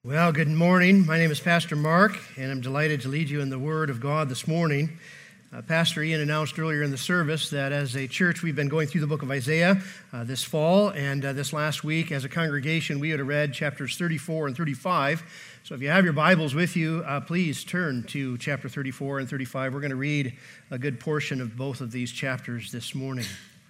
Well, good morning. My name is Pastor Mark, and I'm delighted to lead you in the Word of God this morning. Pastor Ian announced earlier in the service that as a church, we've been going through the book of Isaiah this fall, and this last week, as a congregation, we had read chapters 34 and 35. So if you have your Bibles with you, please turn to chapter 34 and 35. We're going to read a good portion of both of these chapters this morning.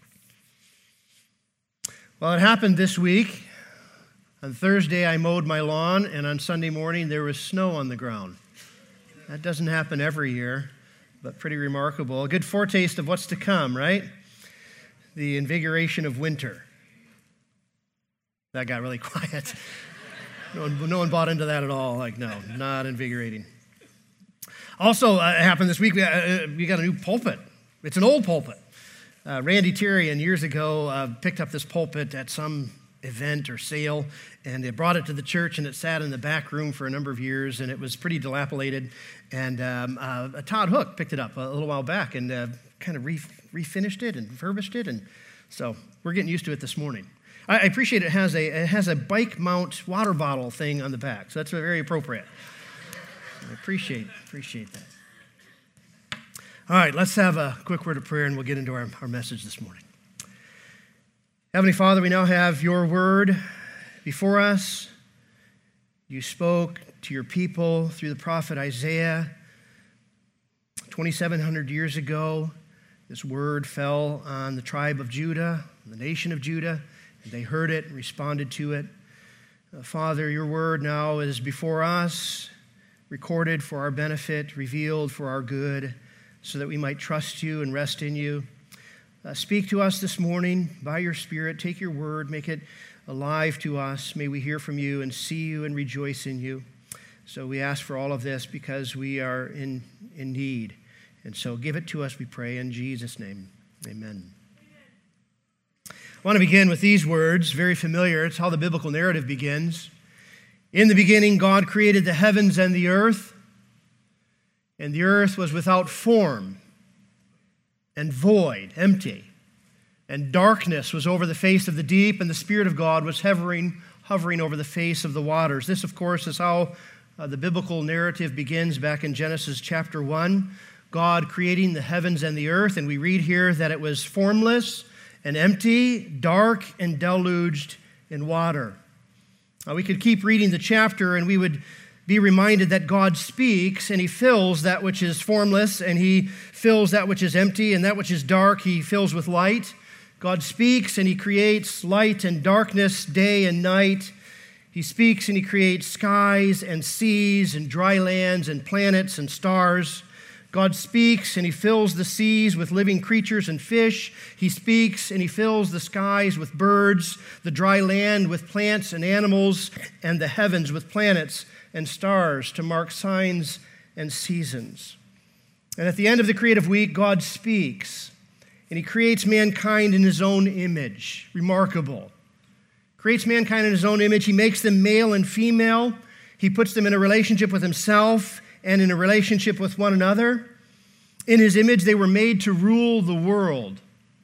Well, it happened this week. On Thursday, I mowed my lawn, and on Sunday morning, there was snow on the ground. That doesn't happen every year, but pretty remarkable. A good foretaste of what's to come, right? The invigoration of winter. That got really quiet. No one bought into that at all. Like, no, not invigorating. Also, it happened this week, we got a new pulpit. It's an old pulpit. Randy Tyrion years ago picked up this pulpit at some event or sale, and they brought it to the church, and it sat in the back room for a number of years, and it was pretty dilapidated. And Todd Hook picked it up a little while back and kind of refinished it and refurbished it, and so we're getting used to it this morning. I appreciate it has a bike mount water bottle thing on the back, so that's very appropriate. I appreciate that. All right, let's have a quick word of prayer, and we'll get into our message this morning. Heavenly Father, we now have your word before us. You spoke to your people through the prophet Isaiah 2,700 years ago. This word fell on the tribe of Judah, the nation of Judah, and they heard it and responded to it. Father, your word now is before us, recorded for our benefit, revealed for our good, so that we might trust you and rest in you. Speak to us this morning by your Spirit. Take your word, make it alive to us. May we hear from you and see you and rejoice in you. So we ask for all of this because we are in need. And so give it to us, we pray, in Jesus' name. Amen. I want to begin with these words, very familiar. It's how the biblical narrative begins. In the beginning, God created the heavens and the earth was without form and void, empty. And darkness was over the face of the deep, and the Spirit of God was hovering over the face of the waters. This, of course, is how the biblical narrative begins back in Genesis chapter 1. God creating the heavens and the earth, and we read here that it was formless and empty, dark and deluged in water. We could keep reading the chapter, and we would be reminded that God speaks, and he fills that which is formless, and he fills that which is empty, and that which is dark he fills with light. God speaks, and he creates light and darkness, day and night. He speaks, and he creates skies and seas and dry lands and planets and stars. God speaks, and he fills the seas with living creatures and fish. He speaks, and he fills the skies with birds, the dry land with plants and animals, and the heavens with planets and stars to mark signs and seasons. And at the end of the creative week, God speaks, and he creates mankind in his own image. Remarkable. Creates mankind in his own image. He makes them male and female. He puts them in a relationship with himself and in a relationship with one another. In his image, they were made to rule the world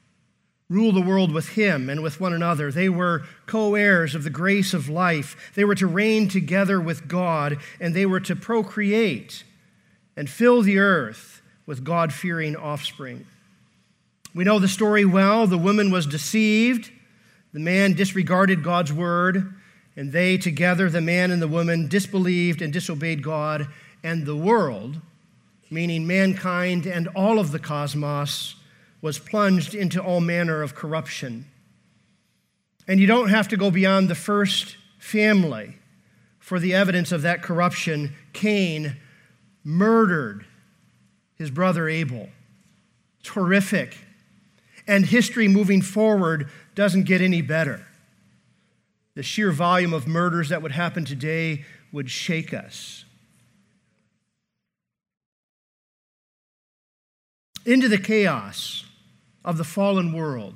with him and with one another. They were co-heirs of the grace of life. They were to reign together with God, and they were to procreate and fill the earth with God-fearing offspring. We know the story well. The woman was deceived. The man disregarded God's word, and they together, the man and the woman, disbelieved and disobeyed God, and the world, meaning mankind and all of the cosmos, was plunged into all manner of corruption. And you don't have to go beyond the first family for the evidence of that corruption. Cain murdered his brother Abel. It's horrific. And history moving forward doesn't get any better. The sheer volume of murders that would happen today would shake us. Into the chaos of the fallen world,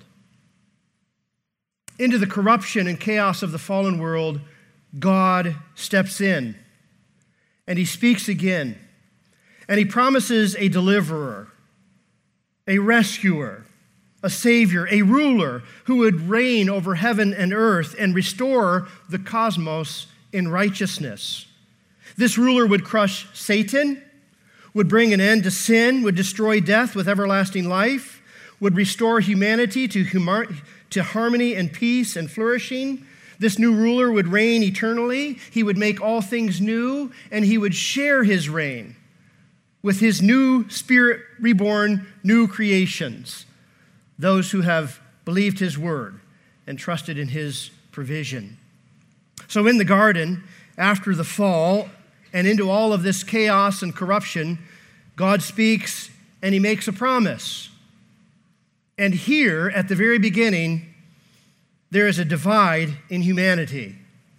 into the corruption and chaos of the fallen world, God steps in, and he speaks again, and he promises a deliverer, a rescuer, a savior, a ruler who would reign over heaven and earth and restore the cosmos in righteousness. This ruler would crush Satan, would bring an end to sin, would destroy death with everlasting life, would restore humanity to harmony and peace and flourishing. This new ruler would reign eternally. He would make all things new, and he would share his reign with his new spirit reborn new creations, those who have believed his word and trusted in his provision. So in the garden, after the fall, and into all of this chaos and corruption, God speaks and he makes a promise. And here, at the very beginning, there is a divide in humanity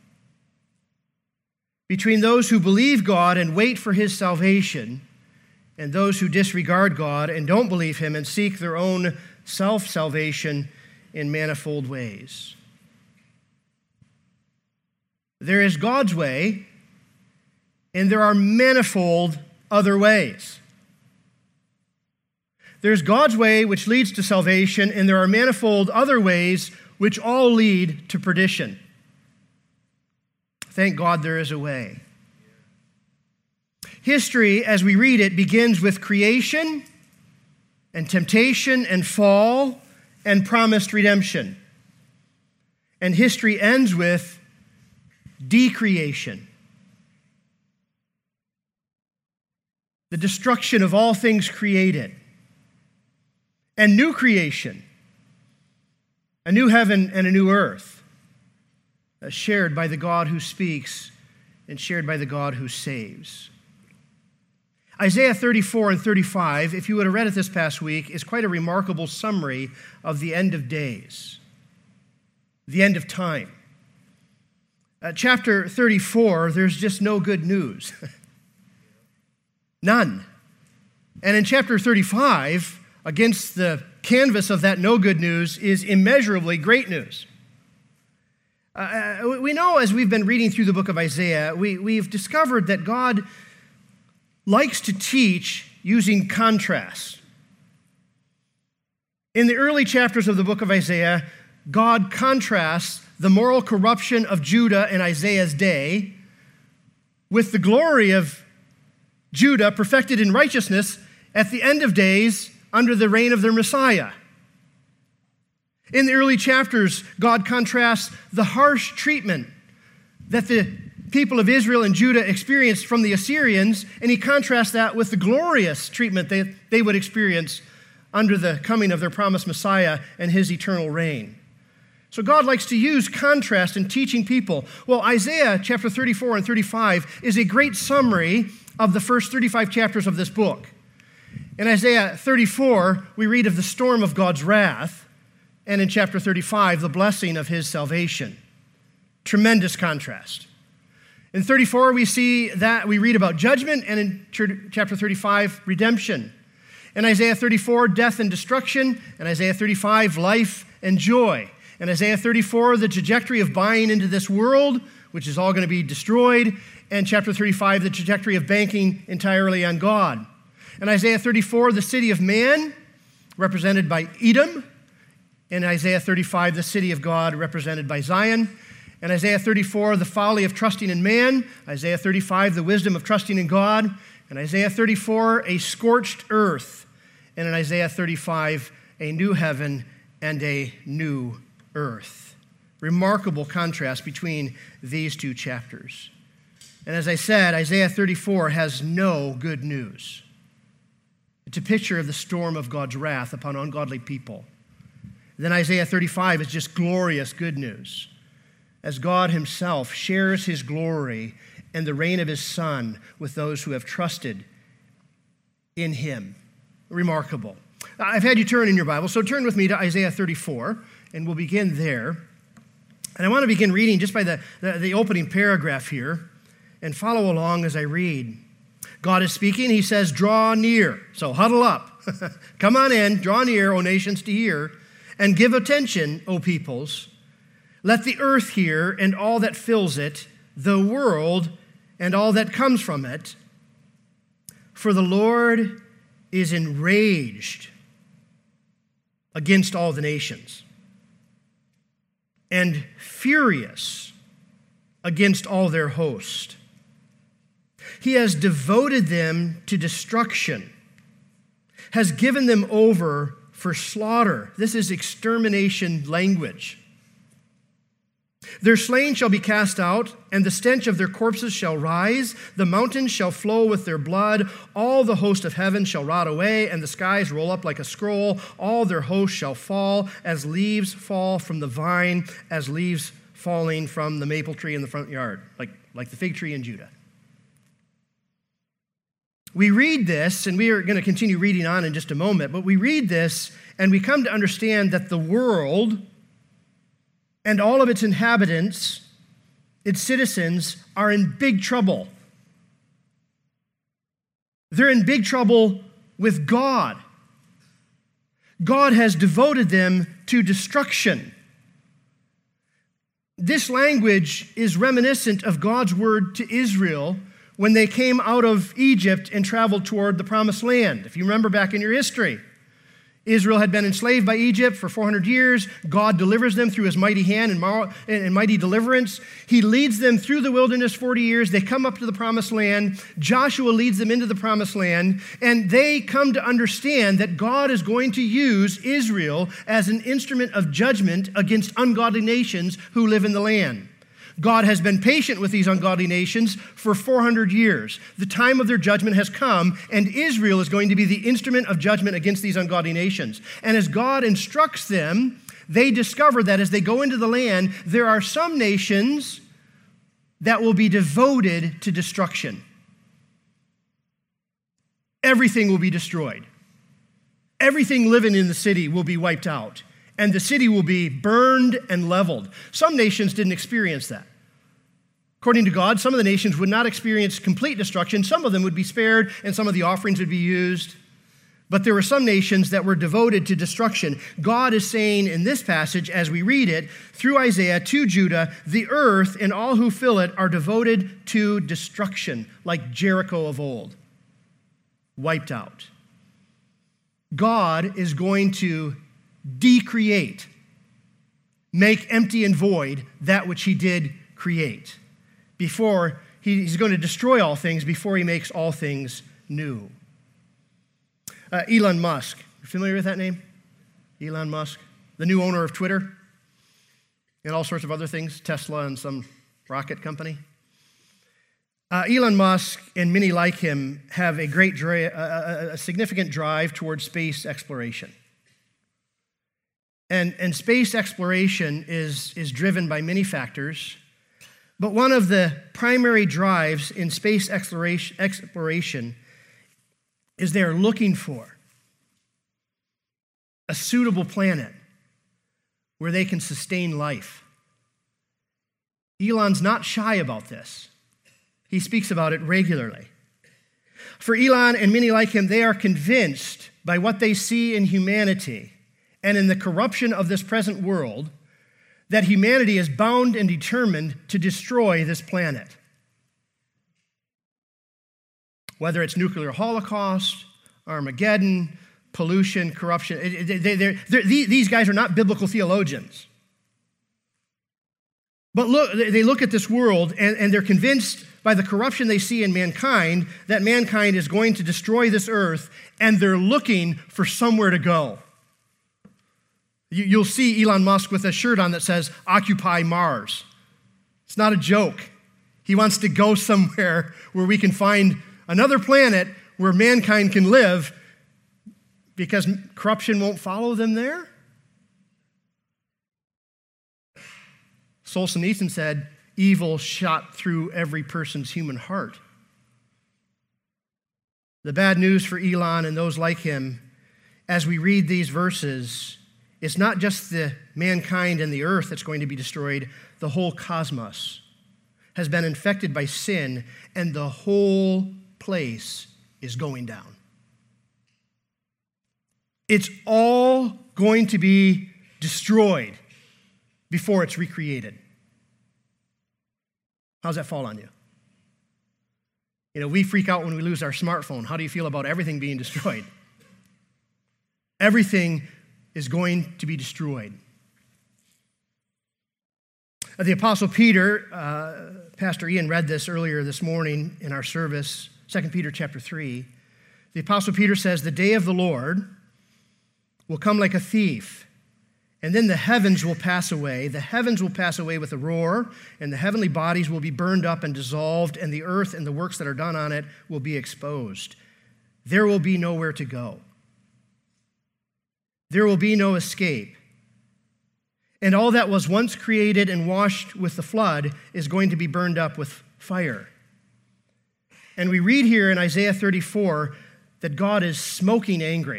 between those who believe God and wait for his salvation and those who disregard God and don't believe him and seek their own self-salvation in manifold ways. There is God's way, and there are manifold other ways. There's God's way, which leads to salvation, and there are manifold other ways which all lead to perdition. Thank God there is a way. History, as we read it, begins with creation and temptation and fall and promised redemption. And history ends with decreation, the destruction of all things created, and new creation, a new heaven and a new earth, shared by the God who speaks and shared by the God who saves. Isaiah 34 and 35, if you would have read it this past week, is quite a remarkable summary of the end of days, the end of time. Chapter 34, there's just no good news. None. And in chapter 35, against the canvas of that no good news is immeasurably great news. We know as we've been reading through the book of Isaiah, we've discovered that God likes to teach using contrast. In the early chapters of the book of Isaiah, God contrasts the moral corruption of Judah in Isaiah's day with the glory of Judah perfected in righteousness at the end of days under the reign of their Messiah. In the early chapters, God contrasts the harsh treatment that the people of Israel and Judah experienced from the Assyrians, and he contrasts that with the glorious treatment they would experience under the coming of their promised Messiah and his eternal reign. So God likes to use contrast in teaching people. Well, Isaiah chapter 34 and 35 is a great summary of the first 35 chapters of this book. In Isaiah 34, we read of the storm of God's wrath, and in chapter 35, the blessing of his salvation. Tremendous contrast. In 34, we read about judgment, and in chapter 35, redemption. In Isaiah 34, death and destruction. In Isaiah 35, life and joy. In Isaiah 34, the trajectory of buying into this world, which is all going to be destroyed. And chapter 35, the trajectory of banking entirely on God. In Isaiah 34, the city of man, represented by Edom. In Isaiah 35, the city of God, represented by Zion. In Isaiah 34, the folly of trusting in man. Isaiah 35, the wisdom of trusting in God. In Isaiah 34, a scorched earth. And in Isaiah 35, a new heaven and a new earth. Remarkable contrast between these two chapters. And as I said, Isaiah 34 has no good news. It's a picture of the storm of God's wrath upon ungodly people. Then Isaiah 35 is just glorious good news, as God himself shares his glory and the reign of his Son with those who have trusted in him. Remarkable. I've had you turn in your Bible, so turn with me to Isaiah 34, and we'll begin there. And I want to begin reading just by the opening paragraph here, and follow along as I read. God is speaking. He says, draw near. So huddle up. Come on in. Draw near, O nations, to hear. And give attention, O peoples. Let the earth hear and all that fills it, the world and all that comes from it. For the Lord is enraged against all the nations and furious against all their host. He has devoted them to destruction, has given them over for slaughter. This is extermination language. Their slain shall be cast out, and the stench of their corpses shall rise. The mountains shall flow with their blood. All the host of heaven shall rot away, and the skies roll up like a scroll. All their hosts shall fall as leaves fall from the vine, as leaves falling from the maple tree in the front yard, like the fig tree in Judah. We read this, and we are going to continue reading on in just a moment, but we read this, and we come to understand that the world and all of its inhabitants, its citizens, are in big trouble. They're in big trouble with God. God has devoted them to destruction. This language is reminiscent of God's word to Israel when they came out of Egypt and traveled toward the Promised Land. If you remember back in your history, Israel had been enslaved by Egypt for 400 years. God delivers them through his mighty hand and mighty deliverance. He leads them through the wilderness 40 years. They come up to the Promised Land. Joshua leads them into the Promised Land, and they come to understand that God is going to use Israel as an instrument of judgment against ungodly nations who live in the land. God has been patient with these ungodly nations for 400 years. The time of their judgment has come, and Israel is going to be the instrument of judgment against these ungodly nations. And as God instructs them, they discover that as they go into the land, there are some nations that will be devoted to destruction. Everything will be destroyed. Everything living in the city will be wiped out, and the city will be burned and leveled. Some nations didn't experience that. According to God, some of the nations would not experience complete destruction. Some of them would be spared, and some of the offerings would be used. But there were some nations that were devoted to destruction. God is saying in this passage, as we read it, through Isaiah to Judah, the earth and all who fill it are devoted to destruction, like Jericho of old, wiped out. God is going to decreate, make empty and void that which he did create. Before he's going to destroy all things before he makes all things new. Elon Musk, you familiar with that name? Elon Musk, the new owner of Twitter and all sorts of other things, Tesla and some rocket company. Elon Musk and many like him have a significant drive towards space exploration. And space exploration is driven by many factors, but one of the primary drives in space exploration is they're looking for a suitable planet where they can sustain life. Elon's not shy about this. He speaks about it regularly. For Elon and many like him, they are convinced by what they see in humanity and in the corruption of this present world, that humanity is bound and determined to destroy this planet. Whether it's nuclear holocaust, Armageddon, pollution, corruption, these guys are not biblical theologians. But they look at this world and they're convinced by the corruption they see in mankind that mankind is going to destroy this earth, and they're looking for somewhere to go. You'll see Elon Musk with a shirt on that says, "Occupy Mars." It's not a joke. He wants to go somewhere where we can find another planet where mankind can live because corruption won't follow them there. Solzhenitsyn said, "Evil shot through every person's human heart." The bad news for Elon and those like him, as we read these verses, it's not just the mankind and the earth that's going to be destroyed. The whole cosmos has been infected by sin, and the whole place is going down. It's all going to be destroyed before it's recreated. How's that fall on you? You know, we freak out when we lose our smartphone. How do you feel about everything being destroyed? Everything is going to be destroyed. The Apostle Peter, Pastor Ian read this earlier this morning in our service, 2 Peter chapter 3. The Apostle Peter says, the day of the Lord will come like a thief, and then the heavens will pass away. The heavens will pass away with a roar, and the heavenly bodies will be burned up and dissolved, and the earth and the works that are done on it will be exposed. There will be nowhere to go. There will be no escape. And all that was once created and washed with the flood is going to be burned up with fire. And we read here in Isaiah 34 that God is smoking angry,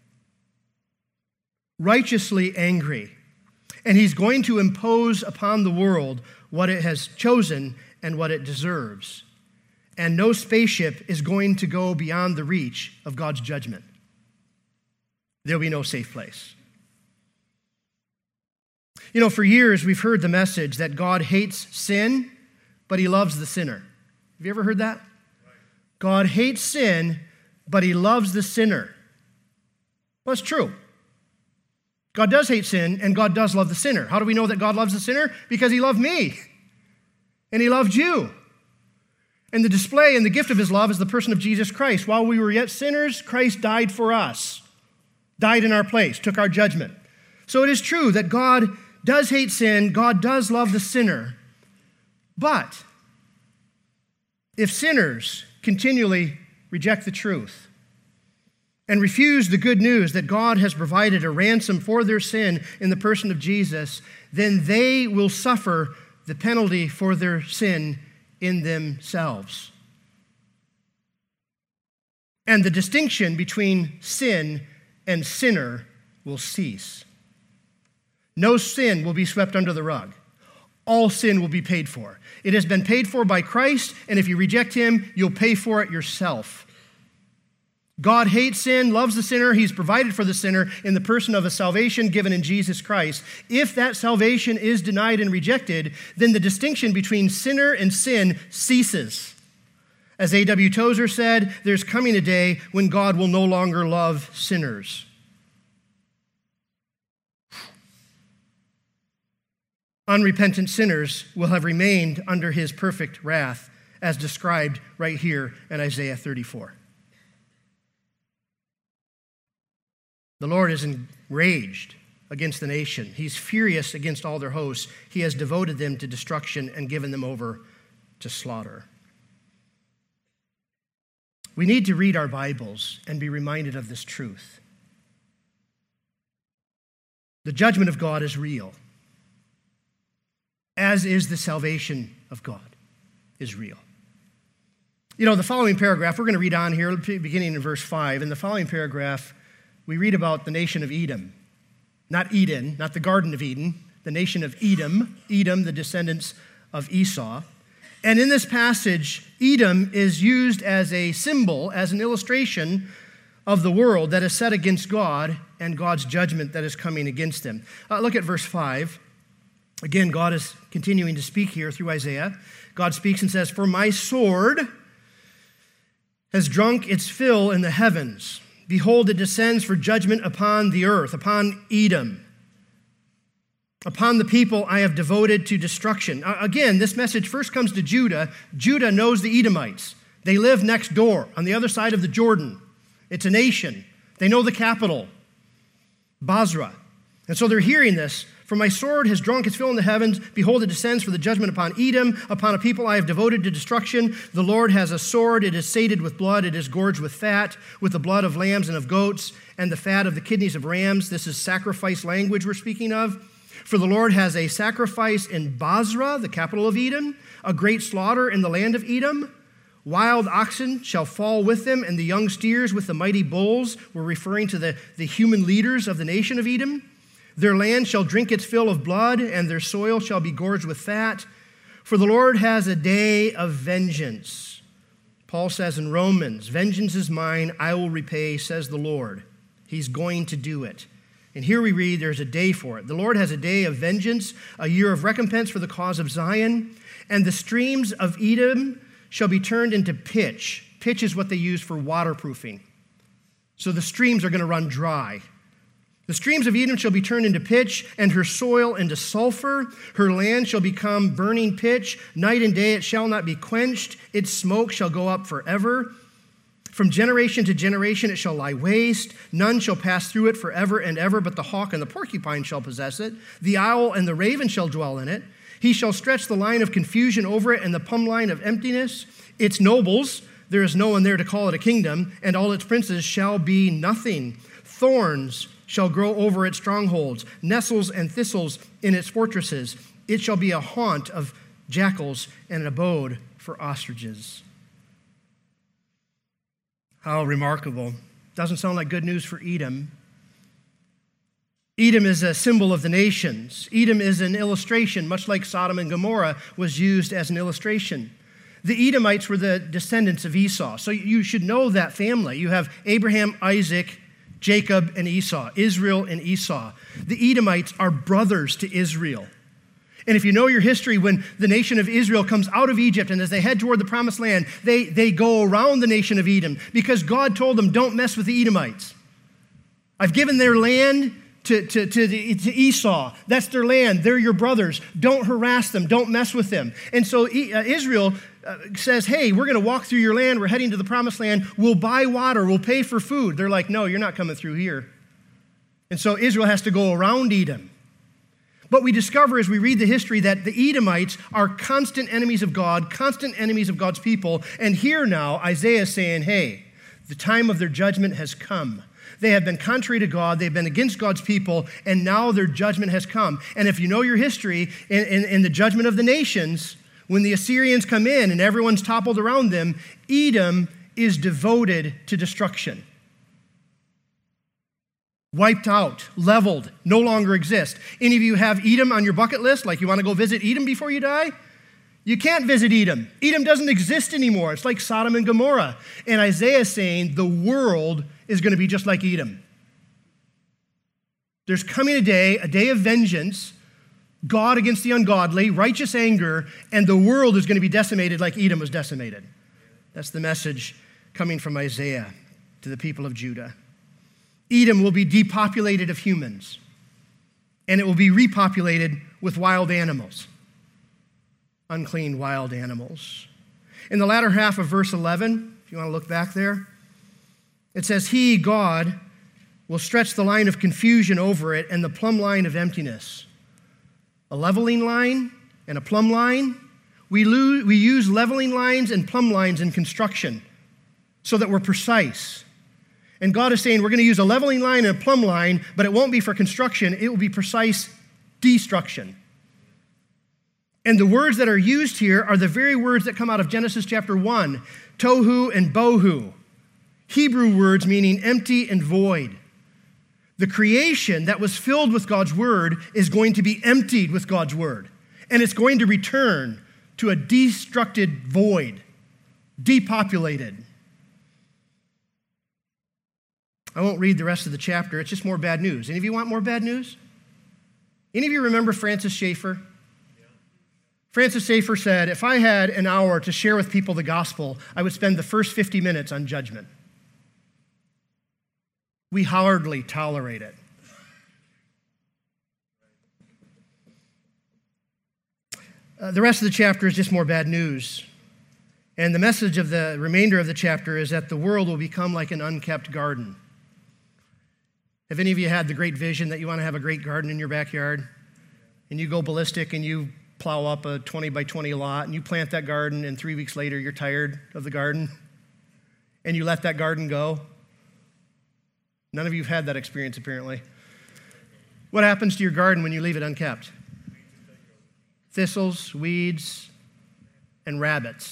righteously angry, and he's going to impose upon the world what it has chosen and what it deserves. And no spaceship is going to go beyond the reach of God's judgment. There'll be no safe place. You know, for years we've heard the message that God hates sin, but he loves the sinner. Have you ever heard that? God hates sin, but he loves the sinner. Well, it's true. God does hate sin, and God does love the sinner. How do we know that God loves the sinner? Because he loved me, and he loved you. And the display and the gift of his love is the person of Jesus Christ. While we were yet sinners, Christ died for us, died in our place, took our judgment. So it is true that God does hate sin, God does love the sinner. But if sinners continually reject the truth and refuse the good news that God has provided a ransom for their sin in the person of Jesus, then they will suffer the penalty for their sin in themselves. And the distinction between sin and sinner will cease. No sin will be swept under the rug. All sin will be paid for. It has been paid for by Christ, and if you reject him, you'll pay for it yourself. God hates sin, loves the sinner. He's provided for the sinner in the person of a salvation given in Jesus Christ. If that salvation is denied and rejected, then the distinction between sinner and sin ceases. As A.W. Tozer said, there's coming a day when God will no longer love sinners. Unrepentant sinners will have remained under his perfect wrath, as described right here in Isaiah 34. The Lord is enraged against the nation. He's furious against all their hosts. He has devoted them to destruction and given them over to slaughter. We need to read our Bibles and be reminded of this truth. The judgment of God is real, as is the salvation of God is real. You know, the following paragraph, we're going to read on here, beginning in verse 5. In the following paragraph, we read about the nation of Edom. Not Eden, not the Garden of Eden, the nation of Edom, the descendants of Esau. And in this passage, Edom is used as a symbol, as an illustration of the world that is set against God and God's judgment that is coming against them. Look at verse 5. Again, God is continuing to speak here through Isaiah. God speaks and says, "For my sword has drunk its fill in the heavens. Behold, it descends for judgment upon the earth," upon Edom. "Upon the people I have devoted to destruction." Again, this message first comes to Judah. Judah knows the Edomites. They live next door on the other side of the Jordan. It's a nation. They know the capital, Basra. And so they're hearing this. "For my sword has drunk its fill in the heavens. Behold, it descends for the judgment upon Edom, upon a people I have devoted to destruction. The Lord has a sword. It is sated with blood. It is gorged with fat, with the blood of lambs and of goats, and the fat of the kidneys of rams." This is sacrifice language we're speaking of. "For the Lord has a sacrifice in Basra, the capital of Edom, a great slaughter in the land of Edom. Wild oxen shall fall with them, and the young steers with the mighty bulls." We're referring to the human leaders of the nation of Edom. "Their land shall drink its fill of blood, and their soil shall be gorged with fat. For the Lord has a day of vengeance." Paul says in Romans, "Vengeance is mine, I will repay, says the Lord." He's going to do it. And here we read there's a day for it. "The Lord has a day of vengeance, a year of recompense for the cause of Zion. And the streams of Edom shall be turned into pitch." Pitch is what they use for waterproofing. So the streams are going to run dry. The streams of Edom shall be turned into pitch, and her soil into sulfur. Her land shall become burning pitch. Night and day it shall not be quenched. Its smoke shall go up forever. From generation to generation it shall lie waste. None shall pass through it forever and ever, but the hawk and the porcupine shall possess it. The owl and the raven shall dwell in it. He shall stretch the line of confusion over it and the plumb line of emptiness. Its nobles, there is no one there to call it a kingdom, and all its princes shall be nothing. Thorns shall grow over its strongholds, nettles and thistles in its fortresses. It shall be a haunt of jackals and an abode for ostriches. How remarkable. Doesn't sound like good news for Edom. Edom is a symbol of the nations. Edom is an illustration, much like Sodom and Gomorrah was used as an illustration. The Edomites were the descendants of Esau, so you should know that family. You have Abraham, Isaac, Jacob, and Esau, Israel and Esau. The Edomites are brothers to Israel. And if you know your history, when the nation of Israel comes out of Egypt and as they head toward the promised land, they go around the nation of Edom because God told them, don't mess with the Edomites. I've given their land to Esau. That's their land. They're your brothers. Don't harass them. Don't mess with them. And so Israel says, hey, we're going to walk through your land. We're heading to the promised land. We'll buy water. We'll pay for food. They're like, no, you're not coming through here. And so Israel has to go around Edom. But we discover as we read the history that the Edomites are constant enemies of God, constant enemies of God's people. And here now, Isaiah is saying, hey, the time of their judgment has come. They have been contrary to God. They've been against God's people, and now their judgment has come. And if you know your history, in the judgment of the nations, when the Assyrians come in and everyone's toppled around them, Edom is devoted to destruction. Wiped out, leveled, no longer exist. Any of you have Edom on your bucket list? Like you want to go visit Edom before you die? You can't visit Edom. Edom doesn't exist anymore. It's like Sodom and Gomorrah. And Isaiah is saying the world is going to be just like Edom. There's coming a day of vengeance, God against the ungodly, righteous anger, and the world is going to be decimated like Edom was decimated. That's the message coming from Isaiah to the people of Judah. Edom will be depopulated of humans, and it will be repopulated with wild animals, unclean wild animals. In the latter half of verse 11, if you want to look back there, it says, he, God, will stretch the line of confusion over it and the plumb line of emptiness. A leveling line and a plumb line. We use leveling lines and plumb lines in construction so that we're precise. And God is saying we're going to use a leveling line and a plumb line, but it won't be for construction. It will be precise destruction. And the words that are used here are the very words that come out of Genesis chapter 1, tohu and bohu, Hebrew words meaning empty and void. The creation that was filled with God's word is going to be emptied with God's word, and it's going to return to a destructed void, depopulated. I won't read the rest of the chapter. It's just more bad news. Any of you want more bad news? Any of you remember Francis Schaeffer? Francis Schaeffer said, if I had an hour to share with people the gospel, I would spend the first 50 minutes on judgment. We hardly tolerate it. The rest of the chapter is just more bad news. And the message of the remainder of the chapter is that the world will become like an unkept garden. Have any of you had the great vision that you want to have a great garden in your backyard? And you go ballistic and you plow up a 20 by 20 lot and you plant that garden, and 3 weeks later you're tired of the garden and you let that garden go? None of you have had that experience, apparently. What happens to your garden when you leave it unkept? Thistles, weeds, and rabbits.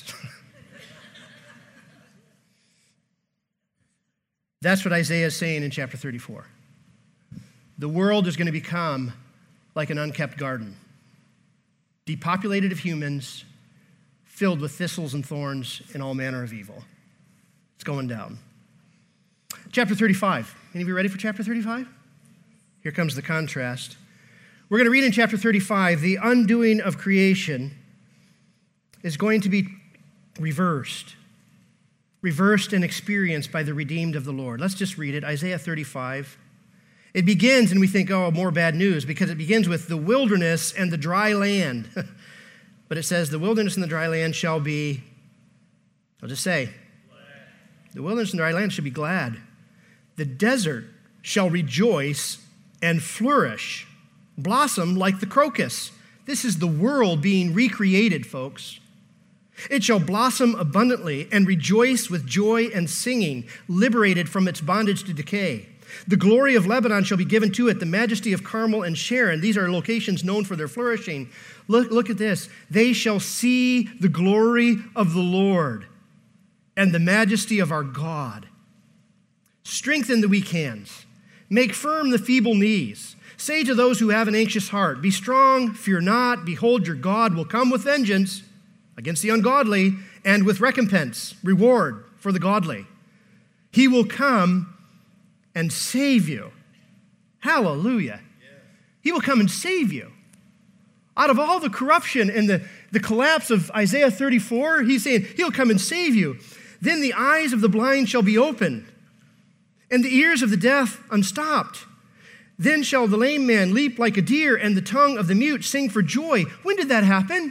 That's what Isaiah is saying in chapter 34. The world is going to become like an unkept garden, depopulated of humans, filled with thistles and thorns and all manner of evil. It's going down. Chapter 35. Any of you ready for chapter 35? Here comes the contrast. We're going to read in chapter 35, the undoing of creation is going to be reversed and experienced by the redeemed of the Lord. Let's just read it, Isaiah 35. It begins, and we think, oh, more bad news, because it begins with the wilderness and the dry land. But it says, the wilderness and the dry land shall be, I'll just say, the wilderness and the dry land shall be glad. The desert shall rejoice and flourish, blossom like the crocus. This is the world being recreated, folks. It shall blossom abundantly and rejoice with joy and singing, liberated from its bondage to decay. The glory of Lebanon shall be given to it, the majesty of Carmel and Sharon. These are locations known for their flourishing. Look at this. They shall see the glory of the Lord and the majesty of our God. Strengthen the weak hands. Make firm the feeble knees. Say to those who have an anxious heart, be strong, fear not. Behold, your God will come with vengeance against the ungodly and with recompense, reward for the godly. He will come and save you. Hallelujah. He will come and save you. Out of all the corruption and the collapse of Isaiah 34, he's saying, he'll come and save you. Then the eyes of the blind shall be opened, and the ears of the deaf unstopped. Then shall the lame man leap like a deer, and the tongue of the mute sing for joy. When did that happen?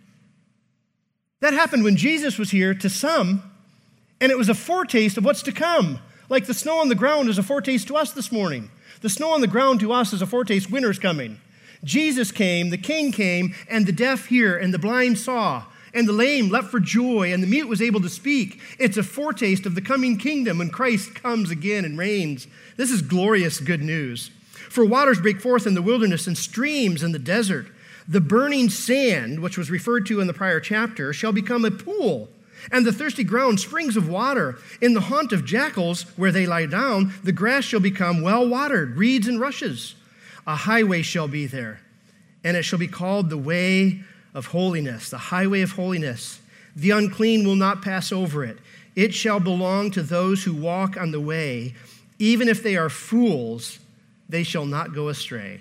That happened when Jesus was here to some, and it was a foretaste of what's to come. Like the snow on the ground is a foretaste to us this morning. The snow on the ground to us is a foretaste, winter's coming. Jesus came, the King came, and the deaf hear, and the blind saw, and the lame leapt for joy, and the mute was able to speak. It's a foretaste of the coming kingdom when Christ comes again and reigns. This is glorious good news. For waters break forth in the wilderness and streams in the desert. The burning sand, which was referred to in the prior chapter, shall become a pool, and the thirsty ground springs of water. In the haunt of jackals, where they lie down, the grass shall become well watered, reeds and rushes. A highway shall be there, and it shall be called the way of holiness, the highway of holiness. The unclean will not pass over it. It shall belong to those who walk on the way. Even if they are fools, they shall not go astray.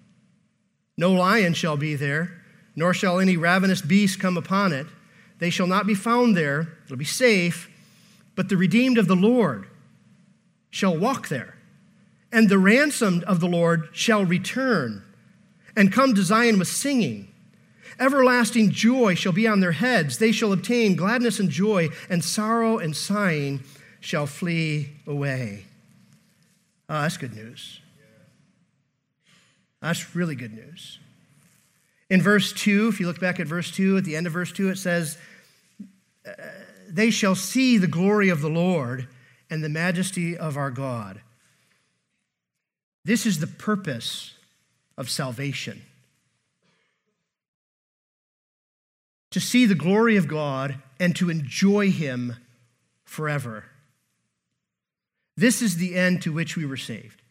No lion shall be there, nor shall any ravenous beast come upon it. They shall not be found there. It'll be safe. But the redeemed of the Lord shall walk there, and the ransomed of the Lord shall return and come to Zion with singing. Everlasting joy shall be on their heads. They shall obtain gladness and joy, and sorrow and sighing shall flee away. That's good news. That's really good news. In verse 2, if you look back at verse 2, at the end of verse 2, it says, they shall see the glory of the Lord and the majesty of our God. This is the purpose of salvation. To see the glory of God and to enjoy him forever. This is the end to which we were saved.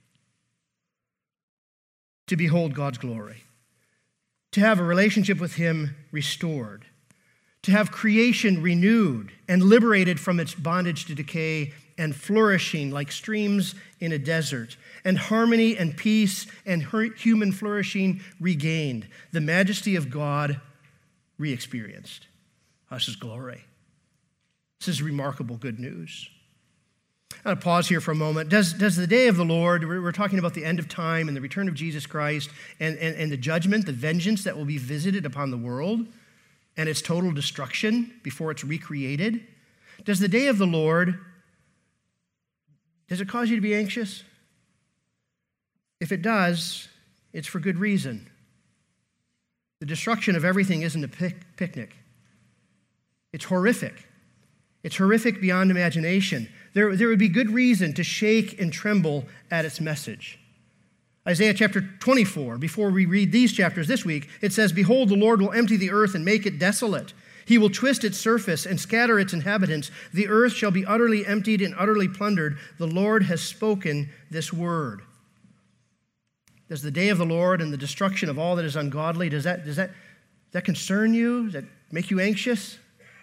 To behold God's glory. To have a relationship with him restored. To have creation renewed and liberated from its bondage to decay and flourishing like streams in a desert, and harmony and peace and human flourishing regained, the majesty of God re-experienced. This is glory. This is remarkable good news. I'm going to pause here for a moment. Does the day of the Lord, we're talking about the end of time and the return of Jesus Christ and the judgment, the vengeance that will be visited upon the world and its total destruction before it's recreated. Does the day of the Lord, does it cause you to be anxious? If it does, it's for good reason. The destruction of everything isn't a picnic. It's horrific. It's horrific beyond imagination. There would be good reason to shake and tremble at its message. Isaiah chapter 24, before we read these chapters this week, it says, behold, the Lord will empty the earth and make it desolate. He will twist its surface and scatter its inhabitants. The earth shall be utterly emptied and utterly plundered. The Lord has spoken this word. Does the day of the Lord and the destruction of all that is ungodly, does that concern you? Does that make you anxious?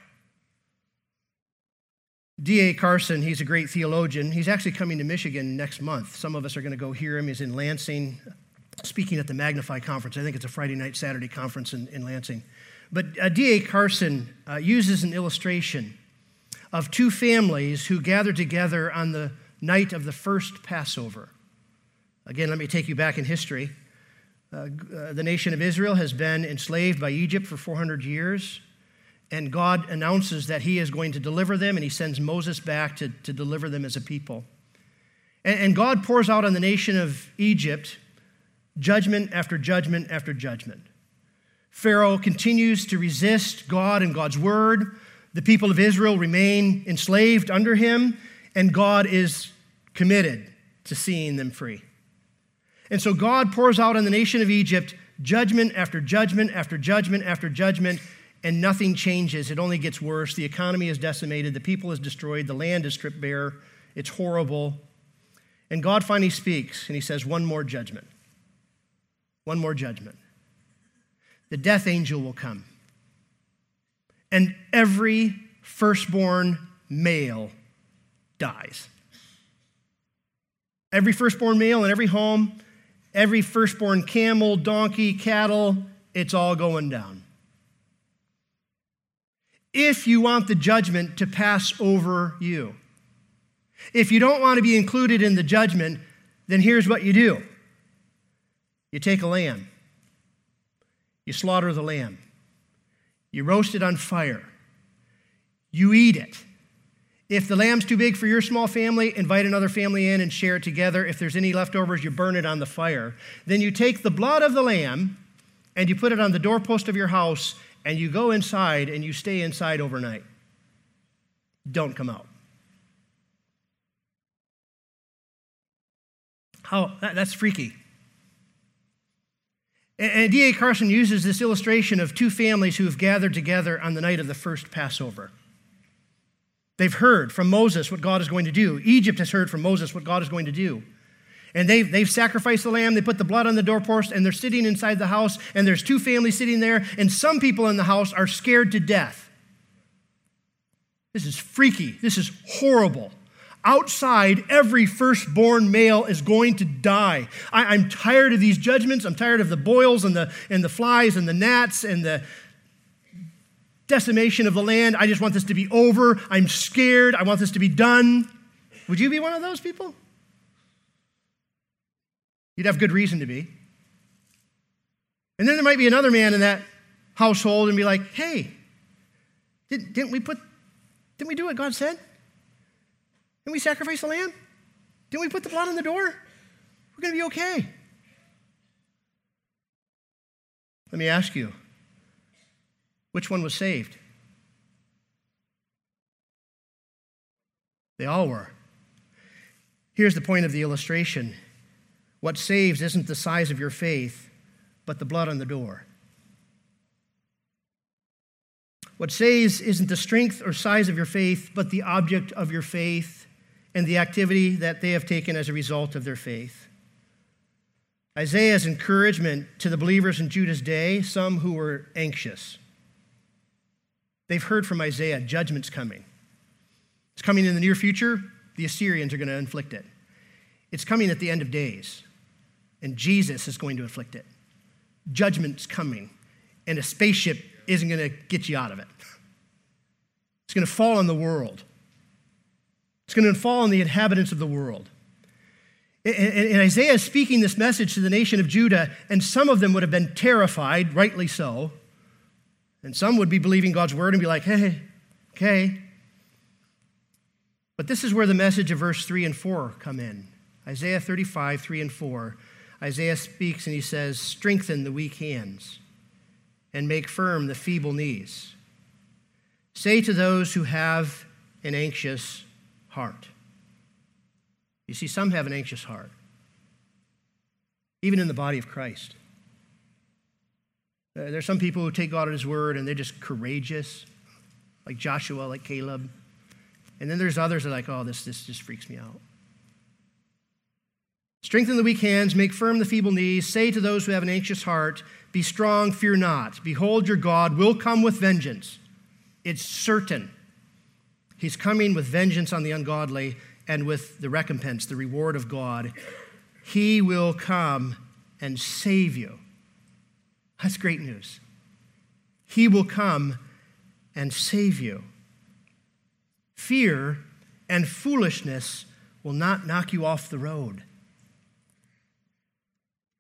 D.A. Carson, he's a great theologian. He's actually coming to Michigan next month. Some of us are going to go hear him. He's in Lansing, speaking at the Magnify conference. I think it's a Friday night, Saturday conference in Lansing. But D.A. Carson uses an illustration of two families who gathered together on the night of the first Passover. Again, let me take you back in history. The nation of Israel has been enslaved by Egypt for 400 years, and God announces that he is going to deliver them, and he sends Moses back to deliver them as a people. And God pours out on the nation of Egypt judgment after judgment after judgment. Pharaoh continues to resist God and God's word. The people of Israel remain enslaved under him, and God is committed to seeing them free. And so God pours out on the nation of Egypt judgment after judgment after judgment after judgment, and nothing changes. It only gets worse. The economy is decimated. The people is destroyed. The land is stripped bare. It's horrible. And God finally speaks, and he says, one more judgment. One more judgment. The death angel will come, and every firstborn male dies. Every firstborn male in every home, every firstborn camel, donkey, cattle, it's all going down. If you want the judgment to pass over you, if you don't want to be included in the judgment, then here's what you do. You take a lamb. You slaughter the lamb. You roast it on fire. You eat it. If the lamb's too big for your small family, invite another family in and share it together. If there's any leftovers, you burn it on the fire. Then you take the blood of the lamb and you put it on the doorpost of your house, and you go inside and you stay inside overnight. Don't come out. That's freaky. And D.A. Carson uses this illustration of two families who have gathered together on the night of the first Passover. They've heard from Moses what God is going to do. Egypt has heard from Moses what God is going to do. And they've sacrificed the lamb, they put the blood on the doorpost, and they're sitting inside the house, and there's two families sitting there, and some people in the house are scared to death. This is freaky. This is horrible. Outside, every firstborn male is going to die. I'm tired of these judgments. I'm tired of the boils and the flies and the gnats and the decimation of the land. I just want this to be over. I'm scared. I want this to be done. Would you be one of those people? You'd have good reason to be. And then there might be another man in that household and be like, hey, didn't we do what God said? Didn't we sacrifice the lamb? Didn't we put the blood on the door? We're going to be okay. Let me ask you, which one was saved? They all were. Here's the point of the illustration. What saves isn't the size of your faith, but the blood on the door. What saves isn't the strength or size of your faith, but the object of your faith and the activity that they have taken as a result of their faith. Isaiah's encouragement to the believers in Judah's day, some who were anxious. They've heard from Isaiah, judgment's coming. It's coming in the near future. The Assyrians are going to inflict it. It's coming at the end of days, and Jesus is going to inflict it. Judgment's coming, and a spaceship isn't going to get you out of it. It's going to fall on the world. It's going to fall on the inhabitants of the world. And Isaiah is speaking this message to the nation of Judah, and some of them would have been terrified, rightly so. And some would be believing God's word and be like, hey, okay. But this is where the message of verse 3 and 4 come in. Isaiah 35, 3 and 4. Isaiah speaks and he says, strengthen the weak hands and make firm the feeble knees. Say to those who have an anxious heart. You see, some have an anxious heart, even in the body of Christ. There's some people who take God at his word and they're just courageous, like Joshua, like Caleb. And then there's others that are like, oh, this just freaks me out. Strengthen the weak hands, make firm the feeble knees. Say to those who have an anxious heart, be strong, fear not. Behold, your God will come with vengeance. It's certain. He's coming with vengeance on the ungodly and with the recompense, the reward of God. He will come and save you. That's great news. He will come and save you. Fear and foolishness will not knock you off the road.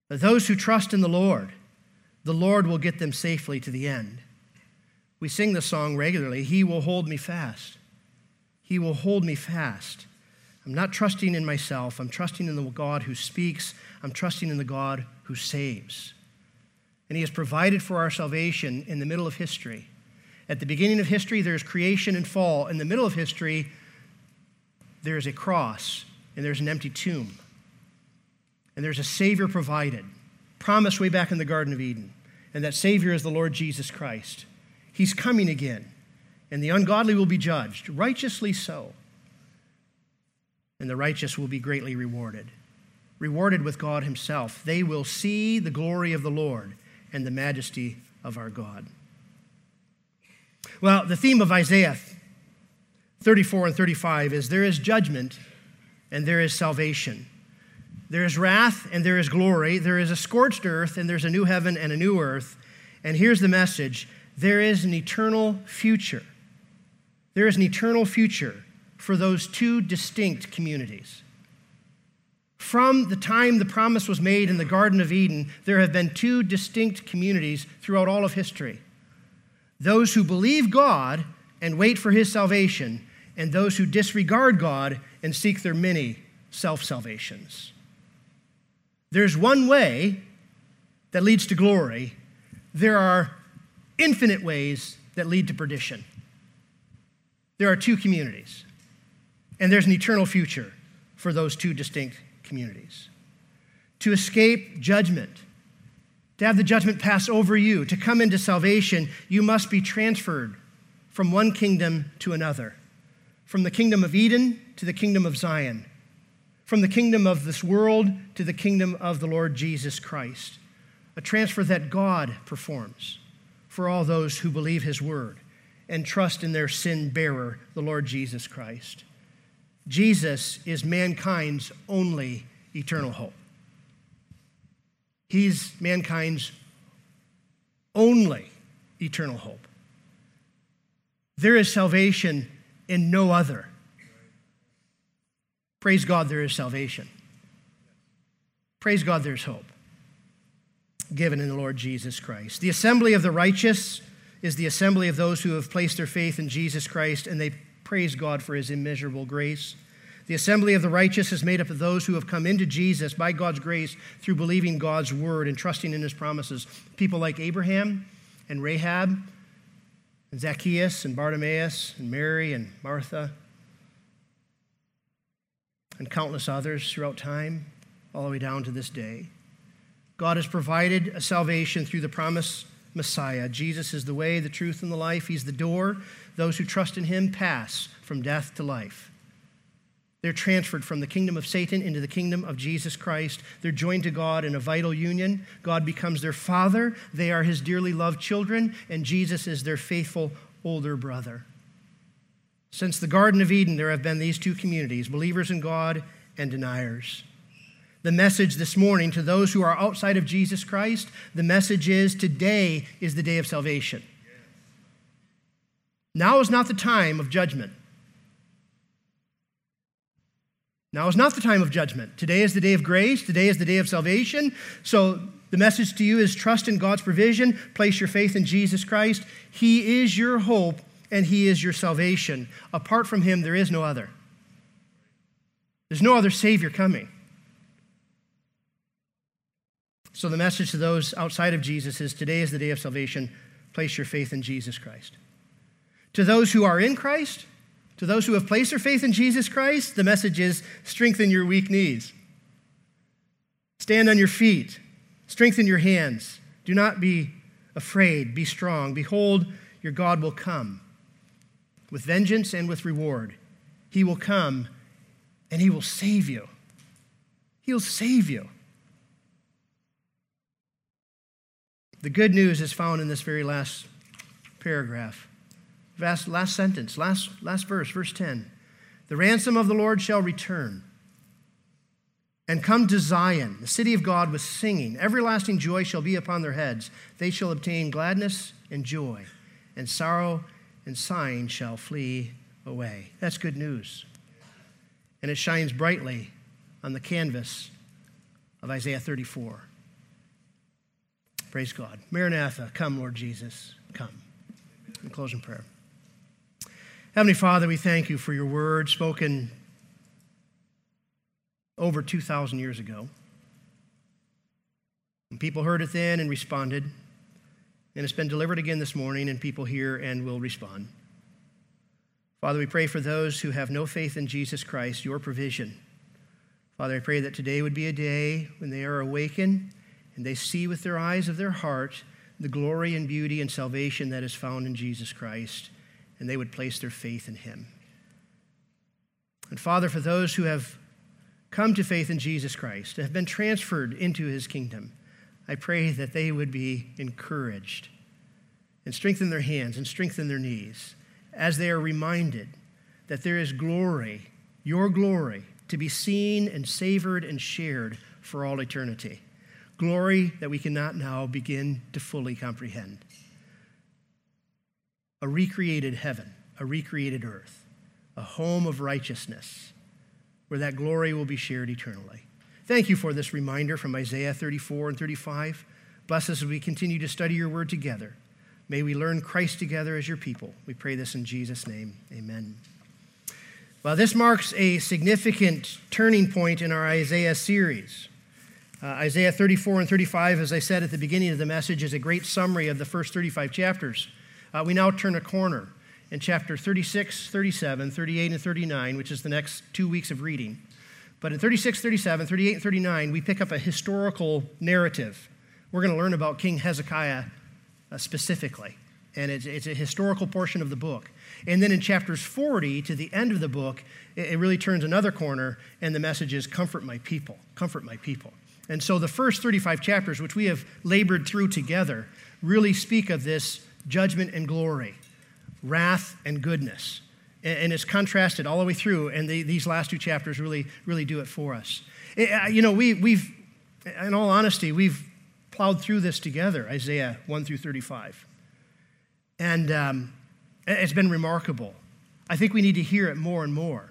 But those who trust in the Lord will get them safely to the end. We sing the song regularly, He will hold me fast. He will hold me fast. I'm not trusting in myself. I'm trusting in the God who speaks. I'm trusting in the God who saves. And He has provided for our salvation in the middle of history. At the beginning of history, there's creation and fall. In the middle of history, there's a cross and there's an empty tomb. And there's a Savior provided, promised way back in the Garden of Eden. And that Savior is the Lord Jesus Christ. He's coming again. And the ungodly will be judged, righteously so. And the righteous will be greatly rewarded with God Himself. They will see the glory of the Lord and the majesty of our God. Well, the theme of Isaiah 34 and 35 is there is judgment and there is salvation. There is wrath and there is glory. There is a scorched earth and there's a new heaven and a new earth. And here's the message. There is an eternal future. There is an eternal future for those two distinct communities. From the time the promise was made in the Garden of Eden, there have been two distinct communities throughout all of history. Those who believe God and wait for His salvation, and those who disregard God and seek their many self-salvations. There's one way that leads to glory. There are infinite ways that lead to perdition. There are two communities, and there's an eternal future for those two distinct communities. To escape judgment, to have the judgment pass over you, to come into salvation, you must be transferred from one kingdom to another, from the kingdom of Eden to the kingdom of Zion, from the kingdom of this world to the kingdom of the Lord Jesus Christ, a transfer that God performs for all those who believe His word and trust in their sin bearer, the Lord Jesus Christ. Jesus is mankind's only eternal hope. He's mankind's only eternal hope. There is salvation in no other. Praise God, there is salvation. Praise God, there's hope given in the Lord Jesus Christ. The assembly of the righteous is the assembly of those who have placed their faith in Jesus Christ, and they praise God for His immeasurable grace. The assembly of the righteous is made up of those who have come into Jesus by God's grace through believing God's word and trusting in His promises. People like Abraham and Rahab and Zacchaeus and Bartimaeus and Mary and Martha and countless others throughout time, all the way down to this day. God has provided a salvation through the promised Messiah. Jesus is the way, the truth, and the life. He's the door. Those who trust in Him pass from death to life. They're transferred from the kingdom of Satan into the kingdom of Jesus Christ. They're joined to God in a vital union. God becomes their father. They are His dearly loved children, and Jesus is their faithful older brother. Since the Garden of Eden, there have been these two communities, believers in God and deniers. The message this morning to those who are outside of Jesus Christ, the message is today is the day of salvation. Now is not the time of judgment. Now is not the time of judgment. Today is the day of grace. Today is the day of salvation. So the message to you is trust in God's provision. Place your faith in Jesus Christ. He is your hope and He is your salvation. Apart from Him, there is no other. There's no other Savior coming. So the message to those outside of Jesus is today is the day of salvation. Place your faith in Jesus Christ. To those who are in Christ, to those who have placed their faith in Jesus Christ, the message is strengthen your weak knees. Stand on your feet. Strengthen your hands. Do not be afraid. Be strong. Behold, your God will come with vengeance and with reward. He will come and He will save you. He'll save you. The good news is found in this very last paragraph. Last sentence, last verse, verse 10. The ransom of the Lord shall return and come to Zion, the city of God, with singing. Everlasting joy shall be upon their heads. They shall obtain gladness and joy, and sorrow and sighing shall flee away. That's good news. And it shines brightly on the canvas of Isaiah 34. Praise God. Maranatha, come, Lord Jesus, come. In closing prayer. Heavenly Father, we thank you for your word spoken over 2,000 years ago. And people heard it then and responded, and it's been delivered again this morning, and people hear and will respond. Father, we pray for those who have no faith in Jesus Christ, your provision. Father, I pray that today would be a day when they are awakened and they see with their eyes of their heart the glory and beauty and salvation that is found in Jesus Christ, and they would place their faith in him. And Father, for those who have come to faith in Jesus Christ, have been transferred into his kingdom, I pray that they would be encouraged and strengthen their hands and strengthen their knees as they are reminded that there is glory, your glory, to be seen and savored and shared for all eternity. Glory that we cannot now begin to fully comprehend. A recreated heaven, a recreated earth, a home of righteousness where that glory will be shared eternally. Thank you for this reminder from Isaiah 34 and 35. Bless us as we continue to study your word together. May we learn Christ together as your people. We pray this in Jesus' name. Amen. Well, this marks a significant turning point in our Isaiah series. Isaiah 34 and 35, as I said at the beginning of the message, is a great summary of the first 35 chapters. We now turn a corner in chapter 36, 37, 38, and 39, which is the next 2 weeks of reading. But in 36, 37, 38, and 39, we pick up a historical narrative. We're going to learn about King Hezekiah specifically, and it's a historical portion of the book. And then in chapters 40 to the end of the book, it really turns another corner, and the message is, comfort my people, comfort my people. And so the first 35 chapters, which we have labored through together, really speak of this judgment and glory, wrath and goodness. And it's contrasted all the way through, and these last two chapters really do it for us. We've, in all honesty, we've plowed through this together, Isaiah 1 through 35. And it's been remarkable. I think we need to hear it more and more.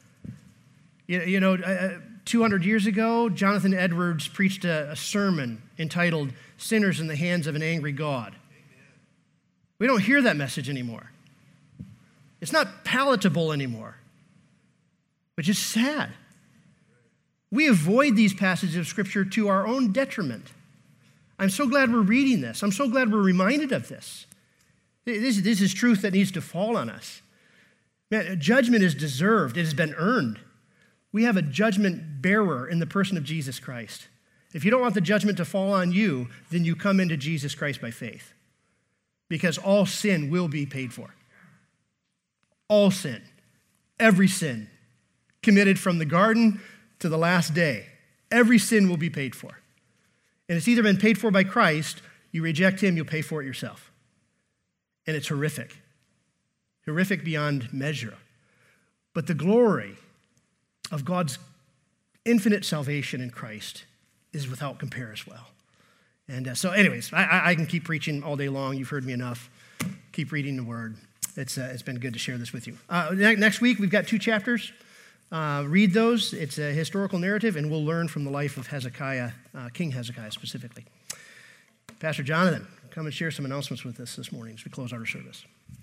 200 years ago, Jonathan Edwards preached a sermon entitled, Sinners in the Hands of an Angry God. We don't hear that message anymore. It's not palatable anymore, which is sad. We avoid these passages of Scripture to our own detriment. I'm so glad we're reading this. I'm so glad we're reminded of this. This is truth that needs to fall on us. Man, judgment is deserved. It has been earned. We have a judgment bearer in the person of Jesus Christ. If you don't want the judgment to fall on you, then you come into Jesus Christ by faith, because all sin will be paid for. All sin, every sin committed from the garden to the last day, every sin will be paid for. And it's either been paid for by Christ, you reject him, you'll pay for it yourself. And it's horrific beyond measure. But the glory of God's infinite salvation in Christ is without compare as well. And so anyways, I can keep preaching all day long. You've heard me enough. Keep reading the word. It's been good to share this with you. Next week, we've got 2 chapters. Read those. It's a historical narrative, and we'll learn from the life of Hezekiah, King Hezekiah specifically. Pastor Jonathan, come and share some announcements with us this morning as we close our service.